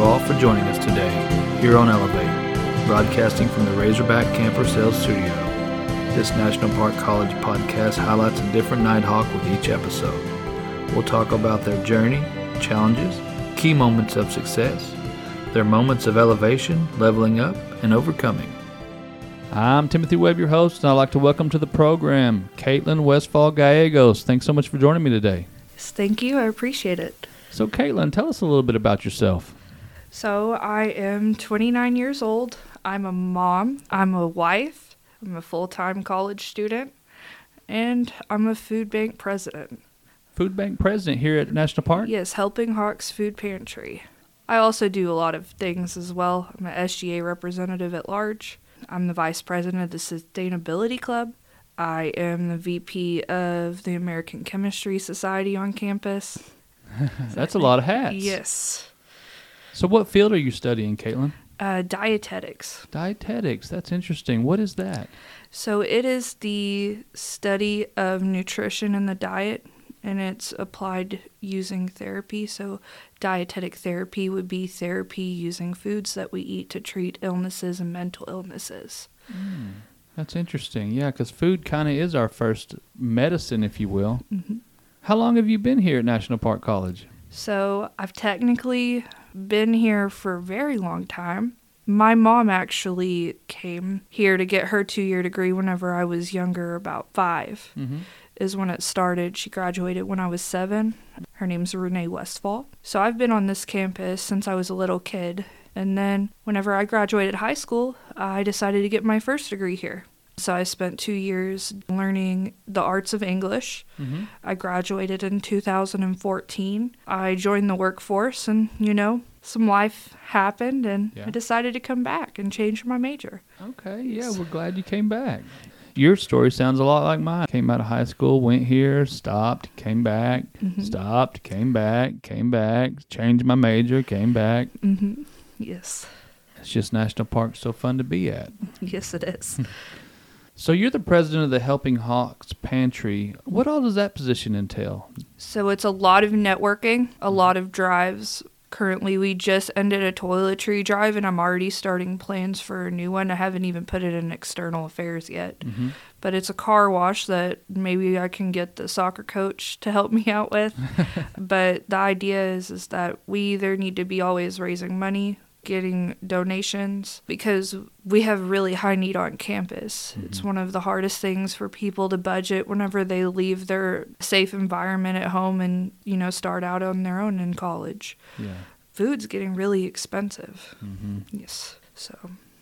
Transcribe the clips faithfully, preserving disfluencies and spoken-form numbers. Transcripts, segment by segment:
you all for joining us today here on Elevate, broadcasting from the Razorback Camper Sales Studio. This National Park College podcast highlights a different Nighthawk with each episode. We'll talk about their journey, challenges, key moments of success, their moments of elevation, leveling up, and overcoming. I'm Timothy Webb, your host, and I'd like to welcome to the program Caitlin Westfall Gallegos. Thanks so much for joining me today. Thank you. I appreciate it. So, Caitlin, tell us a little bit about yourself. So, I am twenty-nine years old. I'm a mom. I'm a wife. I'm a full-time college student. And I'm a food bank president. Food bank president here at National Park? Yes, Helping Hawks Food Pantry. I also do a lot of things as well. I'm an S G A representative at large. I'm the vice president of the Sustainability Club. I am the V P of the American Chemistry Society on campus. That's a lot of hats. Yes. So what field are you studying, Caitlin? Uh, dietetics. Dietetics. That's interesting. What is that? So it is the study of nutrition in the diet, and it's applied using therapy. So dietetic therapy would be therapy using foods that we eat to treat illnesses and mental illnesses. Mm, that's interesting. Yeah, because food kind of is our first medicine, if you will. Mm-hmm. How long have you been here at National Park College? So I've technically been here for a very long time. My mom actually came here to get her two-year degree whenever I was younger, about five. Mm-hmm. Is when it started. She graduated when I was seven. Her name's Renee Westfall. So I've been on this campus since I was a little kid. And then whenever I graduated high school, I decided to get my first degree here. So I spent two years learning the arts of English. Mm-hmm. I graduated in two thousand fourteen. I joined the workforce and, you know, some life happened and yeah. I decided to come back and change my major. Okay, yeah, we're glad you came back. Your story sounds a lot like mine. Came out of high school, went here, stopped, came back, Mm-hmm. stopped, came back, came back, changed my major, came back. Mm-hmm. Yes. It's just National Park so fun to be at. Yes, it is. So you're the president of the Helping Hawks Pantry. What all does that position entail? So it's a lot of networking, a lot of drives. Currently, we just ended a toiletry drive, and I'm already starting plans for a new one. I haven't even put it in external affairs yet. Mm-hmm. But it's a car wash that maybe I can get the soccer coach to help me out with. But the idea is, is that we either need to be always raising money, getting donations, because we have really high need on campus. Mm-hmm. It's one of the hardest things for people to budget whenever they leave their safe environment at home and, you know, start out on their own in college. Yeah. Food's getting really expensive. Mm-hmm. Yes. So.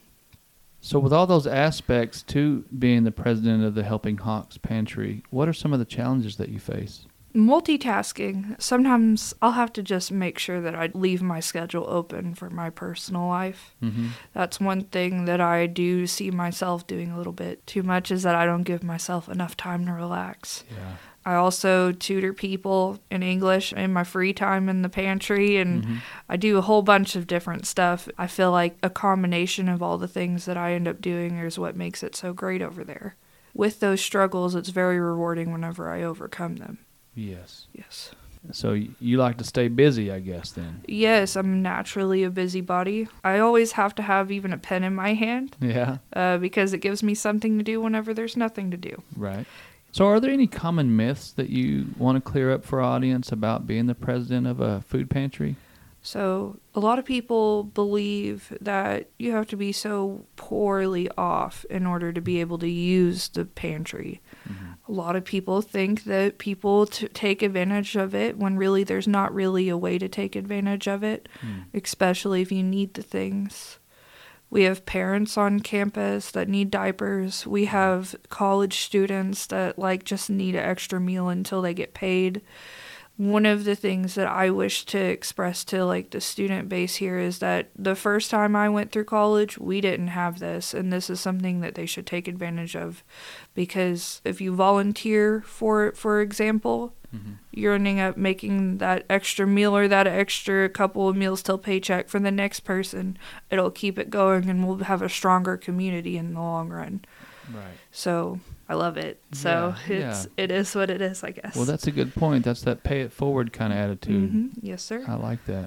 So with all those aspects to being the president of the Helping Hawks Pantry, what are some of the challenges that you face? Multitasking. Sometimes I'll have to just make sure that I leave my schedule open for my personal life. Mm-hmm. That's one thing that I do see myself doing a little bit too much, is that I don't give myself enough time to relax. Yeah. I also tutor people in English in my free time in the pantry, and Mm-hmm. I do a whole bunch of different stuff. I feel like a combination of all the things that I end up doing is what makes it so great over there. With those struggles, it's very rewarding whenever I overcome them. Yes. Yes. So you like to stay busy, I guess, then? Yes, I'm naturally a busybody. I always have to have even a pen in my hand Yeah. uh, because it gives me something to do whenever there's nothing to do. Right. So are there any common myths that you want to clear up for our audience about being the president of a food pantry? So a lot of people believe that you have to be so poorly off in order to be able to use the pantry. Mm-hmm. A lot of people think that people t- take advantage of it when really there's not really a way to take advantage of it, Mm. especially if you need the things. We have parents on campus that need diapers. We have college students that like just need an extra meal until they get paid. One of the things that I wish to express to like the student base here is that the first time I went through college, we didn't have this, and this is something that they should take advantage of, because if you volunteer for it, for example, mm-hmm. you're ending up making that extra meal or that extra couple of meals till paycheck for the next person. It'll keep it going, and we'll have a stronger community in the long run. Right. So I love it. So Yeah, it's yeah. it is what it is, I guess. Well, that's a good point. That's that pay it forward kind of attitude. Mm-hmm. Yes, sir. I like that.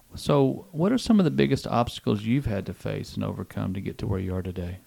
So what are some of the biggest obstacles you've had to face and overcome to get to where you are today?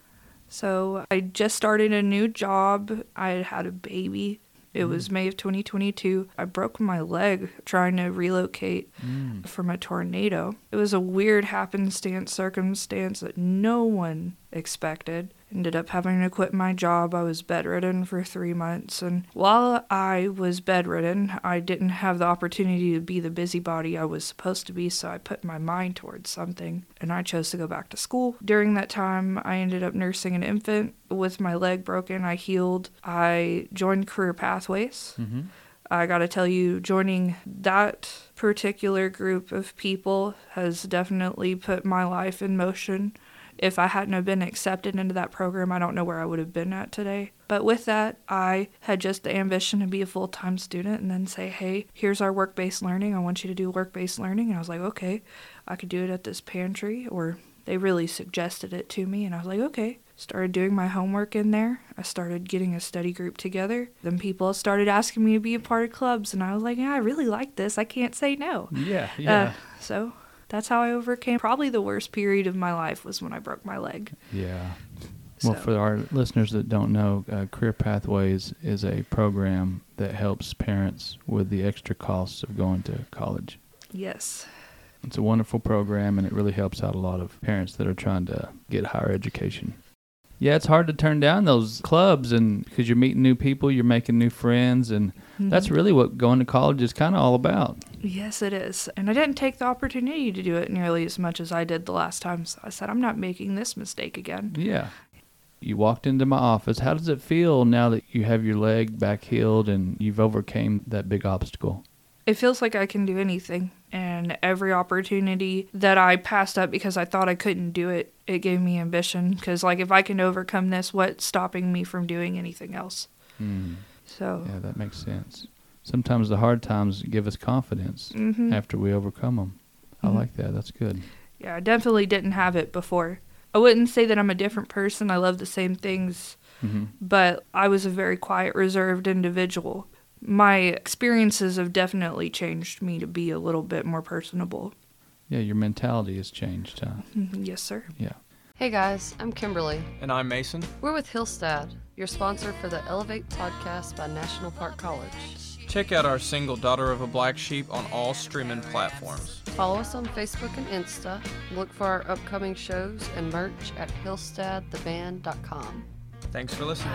So I just started a new job. I had had a baby. It mm. was May of twenty twenty-two. I broke my leg trying to relocate mm. from a tornado. It was a weird happenstance circumstance that no one expected. Ended up having to quit my job. I was bedridden for three months. And while I was bedridden, I didn't have the opportunity to be the busybody I was supposed to be, so I put my mind towards something. And I chose to go back to school. During that time, I ended up nursing an infant. With my leg broken, I healed. I joined Career Pathways. Mm-hmm. I gotta tell you, joining that particular group of people has definitely put my life in motion. If I hadn't have been accepted into that program, I don't know where I would have been at today. But with that, I had just the ambition to be a full-time student and then say, hey, here's our work-based learning. I want you to do work-based learning. And I was like, okay, I could do it at this pantry, or they really suggested it to me. And I was like, okay. Started doing my homework in there. I started getting a study group together. Then people started asking me to be a part of clubs. And I was like, yeah, I really like this. I can't say no. Yeah, yeah. Uh, so... That's how I overcame. Probably the worst period of my life was when I broke my leg. Yeah. Well, so. For our listeners that don't know, uh, Career Pathways is a program that helps parents with the extra costs of going to college. Yes. It's a wonderful program, and it really helps out a lot of parents that are trying to get higher education. Yeah, it's hard to turn down those clubs, and because you're meeting new people, you're making new friends, and mm-hmm. that's really what going to college is kind of all about. Yes, it is. And I didn't take the opportunity to do it nearly as much as I did the last time, so I said, I'm not making this mistake again. Yeah. You walked into my office. How does it feel now that you have your leg back healed and you've overcame that big obstacle? It feels like I can do anything, and every opportunity that I passed up because I thought I couldn't do it, it gave me ambition, because like if I can overcome this, what's stopping me from doing anything else? Mm. So yeah, that makes sense. Sometimes the hard times give us confidence mm-hmm. after we overcome them. I mm-hmm. like that. That's good. Yeah, I definitely didn't have it before. I wouldn't say that I'm a different person. I love the same things, mm-hmm. but I was a very quiet, reserved individual. My experiences have definitely changed me to be a little bit more personable. Yeah, your mentality has changed, huh? Mm-hmm. Yes, sir. Yeah. Hey guys, I'm Kimberly. And I'm Mason. We're with Hillstad, your sponsor for the Elevate podcast by National Park College. Check out our single Daughter of a Black Sheep on all streaming platforms. Follow us on Facebook and Insta. Look for our upcoming shows and merch at hillstad the band dot com. Thanks for listening.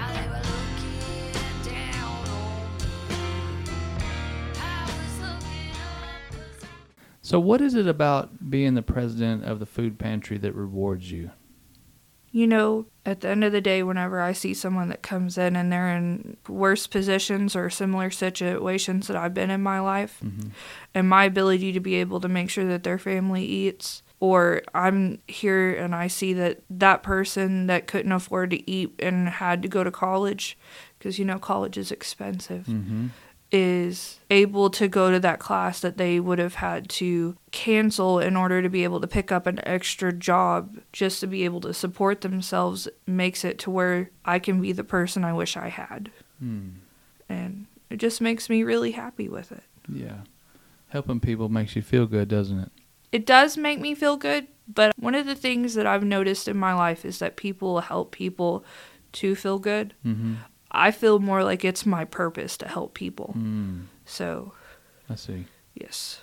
So what is it about being the president of the food pantry that rewards you? You know, at the end of the day, whenever I see someone that comes in and they're in worse positions or similar situations that I've been in my life, mm-hmm. and my ability to be able to make sure that their family eats, or I'm here and I see that that person that couldn't afford to eat and had to go to college, because, you know, college is expensive, mm-hmm. is able to go to that class that they would have had to cancel in order to be able to pick up an extra job just to be able to support themselves, makes it to where I can be the person I wish I had. Mm. And it just makes me really happy with it. Yeah. Helping people makes you feel good, doesn't it? It does make me feel good, but one of the things that I've noticed in my life is that people help people to feel good. Mm-hmm. I feel more like it's my purpose to help people. Mm. So, I see. Yes.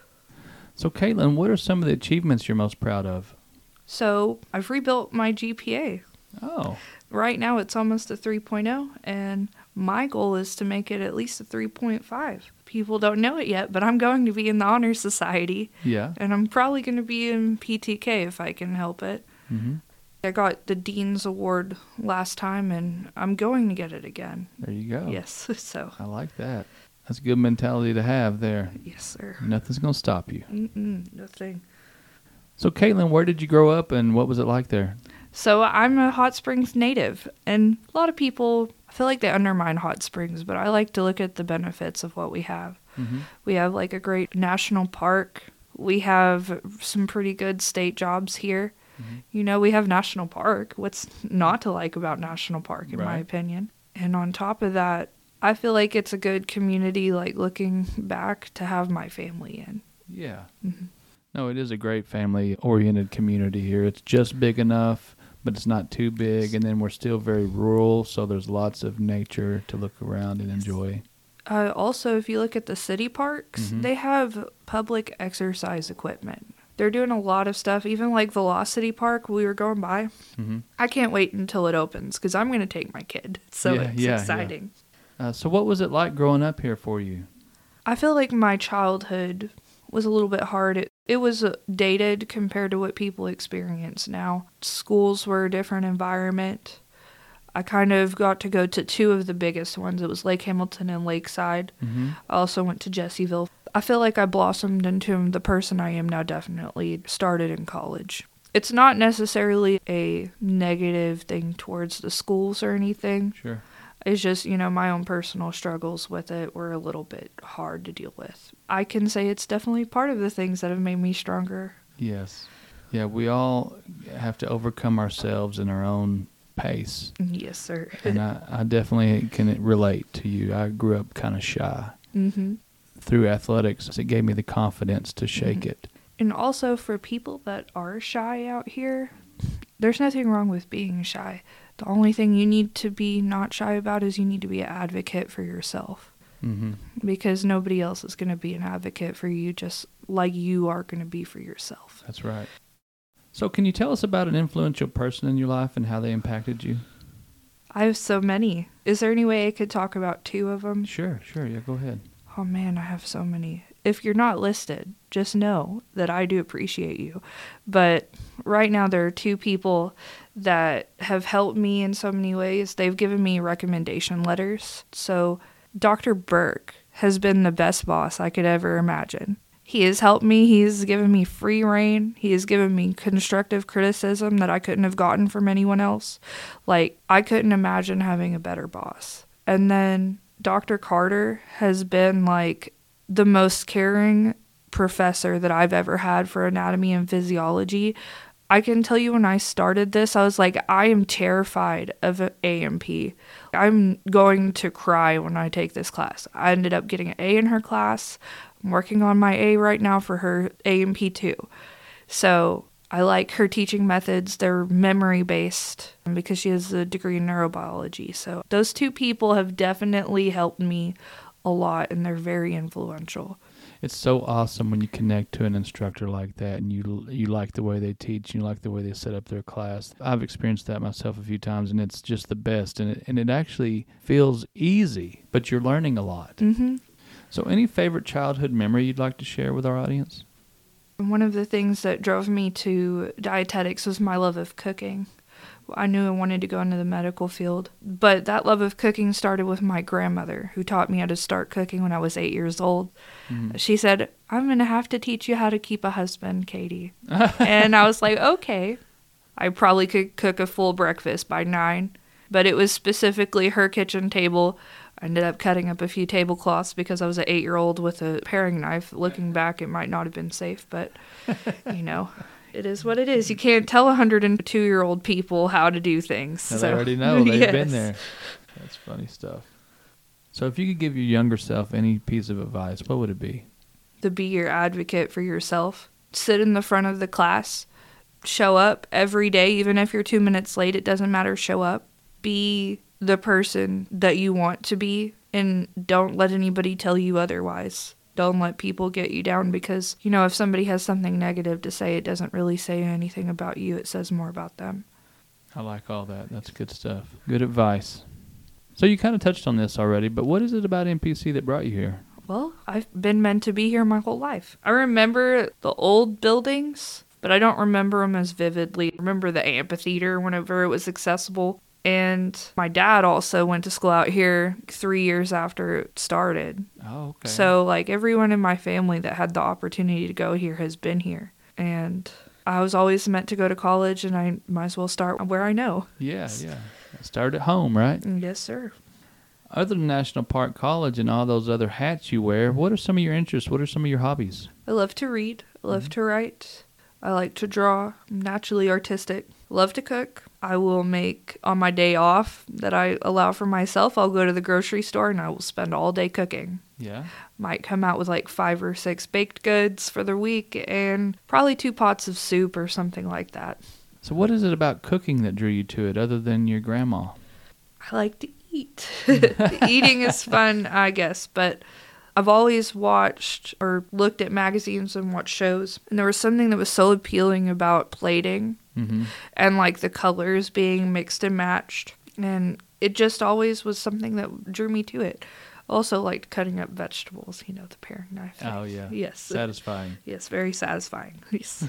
So, Caitlin, what are some of the achievements you're most proud of? So, I've rebuilt my G P A. Oh. Right now, it's almost a three point oh, and my goal is to make it at least a three point five. People don't know it yet, but I'm going to be in the Honor Society. Yeah. And I'm probably going to be in P T K if I can help it. Mm-hmm. I got the Dean's Award last time, and I'm going to get it again. There you go. Yes, so. I like that. That's a good mentality to have there. Yes, sir. Nothing's going to stop you. Mm-mm, nothing. So, Caitlin, where did you grow up, and what was it like there? So, I'm a Hot Springs native, and a lot of people, I feel like they undermine Hot Springs, but I like to look at the benefits of what we have. Mm-hmm. We have, like, a great national park. We have some pretty good state jobs here. Mm-hmm. You know, we have National Park. What's not to like about National Park, in right. my opinion? And on top of that, I feel like it's a good community, like, looking back to have my family in. Yeah. Mm-hmm. No, it is a great family-oriented community here. It's just big enough, but it's not too big, and then we're still very rural, so there's lots of nature to look around and enjoy. Uh, also, if you look at the city parks, Mhm. they have public exercise equipment. They're doing a lot of stuff, even like Velocity Park we were going by. Mm-hmm. I can't wait until it opens because I'm going to take my kid. So Yeah, it's yeah, yeah. exciting. Uh, so what was it like growing up here for you? I feel like my childhood was a little bit hard. It, it was uh, dated compared to what people experience now. Schools were a different environment. I kind of got to go to two of the biggest ones. It was Lake Hamilton and Lakeside. Mm-hmm. I also went to Jessieville. I feel like I blossomed into the person I am now, definitely started in college. It's not necessarily a negative thing towards the schools or anything. Sure. It's just, you know, my own personal struggles with it were a little bit hard to deal with. I can say it's definitely part of the things that have made me stronger. Yes. Yeah, we all have to overcome ourselves in our own pace. Yes, sir. And I, I definitely can relate to you. I grew up kind of shy. Mm-hmm. Through athletics, it gave me the confidence to shake Mhm. it. And also for people that are shy out here, there's nothing wrong with being shy. The only thing you need to be not shy about is you need to be an advocate for yourself. Mm-hmm. Because nobody else is going to be an advocate for you just like you are going to be for yourself. That's right. So can you tell us about an influential person in your life and how they impacted you? I have so many. Is there any way I could talk about two of them? Sure, sure. Yeah, go ahead. Oh man, I have so many. If you're not listed, just know that I do appreciate you. But right now there are two people that have helped me in so many ways. They've given me recommendation letters. So Doctor Burke has been the best boss I could ever imagine. He has helped me. He's given me free reign. He has given me constructive criticism that I couldn't have gotten from anyone else. Like, I couldn't imagine having a better boss. And then Doctor Carter has been like the most caring professor that I've ever had for anatomy and physiology. I can tell you when I started this, I was like, I am terrified of A M P. I'm going to cry when I take this class. I ended up getting an A in her class. I'm working on my A right now for her A M P too. So I like her teaching methods. They're memory-based because she has a degree in neurobiology. So those two people have definitely helped me a lot, and they're very influential. It's so awesome when you connect to an instructor like that and you you like the way they teach, you like the way they set up their class. I've experienced that myself a few times, and it's just the best. And it, and it actually feels easy, but you're learning a lot. Mm-hmm. So any favorite childhood memory you'd like to share with our audience? One of the things that drove me to dietetics was my love of cooking. I knew I wanted to go into the medical field, but that love of cooking started with my grandmother, who taught me how to start cooking when I was eight years old. Mm-hmm. She said, I'm going to have to teach you how to keep a husband, Katie. And I was like, okay. I probably could cook a full breakfast by nine, but it was specifically her kitchen table. I ended up cutting up a few tablecloths because I was an eight-year-old with a paring knife. Looking back, it might not have been safe, but, you know, it is what it is. You can't tell one hundred two-year-old people how to do things. No, so. they already know. They've Yes. been there. That's funny stuff. So if you could give your younger self any piece of advice, what would it be? To be your advocate for yourself. Sit in the front of the class. Show up every day, even if you're two minutes late. It doesn't matter. Show up. Be the person that you want to be, and don't let anybody tell you otherwise. Don't let people get you down because, you know, if somebody has something negative to say, it doesn't really say anything about you. It says more about them. I like all that. That's good stuff. Good advice. So you kind of touched on this already, but what is it about N P C that brought you here? Well, I've been meant to be here my whole life. I remember the old buildings, but I don't remember them as vividly. I remember the amphitheater whenever it was accessible. And my dad also went to school out here three years after it started. Oh, okay. So, like, everyone in my family that had the opportunity to go here has been here. And I was always meant to go to college, and I might as well start where I know. Yeah, yeah. Start at home, right? Yes, sir. Other than National Park College and all those other hats you wear, what are some of your interests? What are some of your hobbies? I love to read. I love Mhm. to write. I like to draw. I'm naturally artistic. Love to cook. I will make, on my day off that I allow for myself, I'll go to the grocery store and I will spend all day cooking. Yeah. Might come out with like five or six baked goods for the week and probably two pots of soup or something like that. So what is it about cooking that drew you to it other than your grandma? I like to eat. Eating is fun, I guess, but I've always watched or looked at magazines and watched shows, and there was something that was so appealing about plating Mm-hmm. and like the colors being mixed and matched, and it just always was something that drew me to it. Also liked cutting up vegetables, you know, the paring knife. Oh, yeah. Yes. Satisfying. Yes, very satisfying. Yes.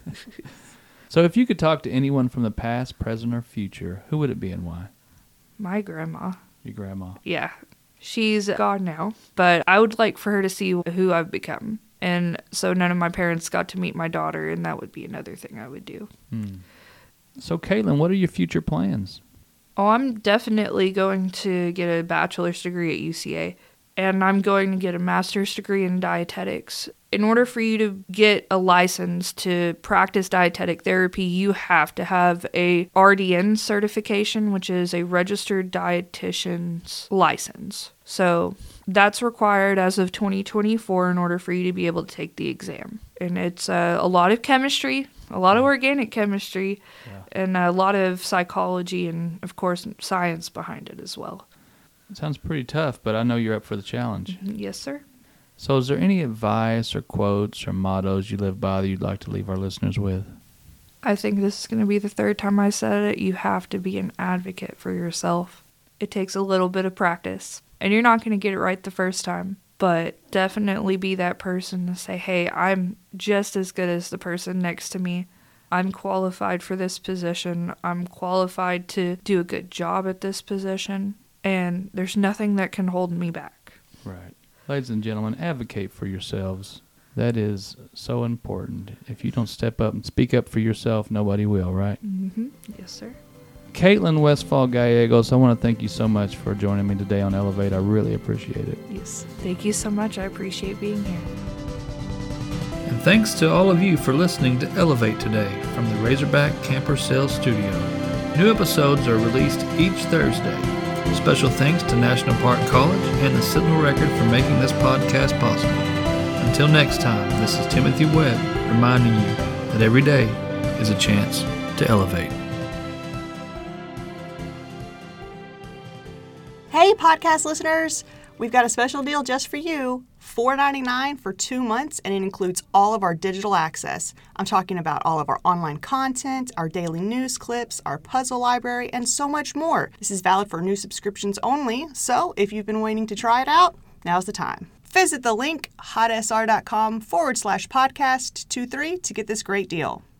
So if you could talk to anyone from the past, present, or future, who would it be and why? My grandma. Your grandma. Yeah. She's gone now, but I would like for her to see who I've become. And so none of my parents got to meet my daughter, and that would be another thing I would do. Hmm. So, Caitlin, what are your future plans? Oh, I'm definitely going to get a bachelor's degree at U C A, and I'm going to get a master's degree in dietetics. In order for you to get a license to practice dietetic therapy, you have to have a R D N certification, which is a registered dietitian's license. So that's required as of twenty twenty-four in order for you to be able to take the exam. And it's uh, a lot of chemistry, a lot of organic chemistry, Yeah. and a lot of psychology and, of course, science behind it as well. It sounds pretty tough, but I know you're up for the challenge. Yes, sir. So is there any advice or quotes or mottos you live by that you'd like to leave our listeners with? I think this is going to be the third time I said it. You have to be an advocate for yourself. It takes a little bit of practice, and you're not going to get it right the first time. But definitely be that person to say, hey, I'm just as good as the person next to me. I'm qualified for this position. I'm qualified to do a good job at this position. And there's nothing that can hold me back. Right. Ladies and gentlemen, advocate for yourselves. That is so important. If you don't step up and speak up for yourself, nobody will, right? Mm-hmm. Yes, sir. Caitlin Westfall Gallegos, I want to thank you so much for joining me today on Elevate. I really appreciate it. Yes. Thank you so much. I appreciate being here. And thanks to all of you for listening to Elevate today from the Razorback Camper Sales Studio. New episodes are released each Thursday. Special thanks to National Park College and the Sentinel Record for making this podcast possible. Until next time, this is Timothy Webb reminding you that every day is a chance to elevate. Hey, podcast listeners! We've got a special deal just for you. four dollars and ninety-nine cents for two months, and it includes all of our digital access. I'm talking about all of our online content, our daily news clips, our puzzle library, and so much more. This is valid for new subscriptions only, so if you've been waiting to try it out, now's the time. Visit the link hotsr.com forward slash podcast 23 to get this great deal.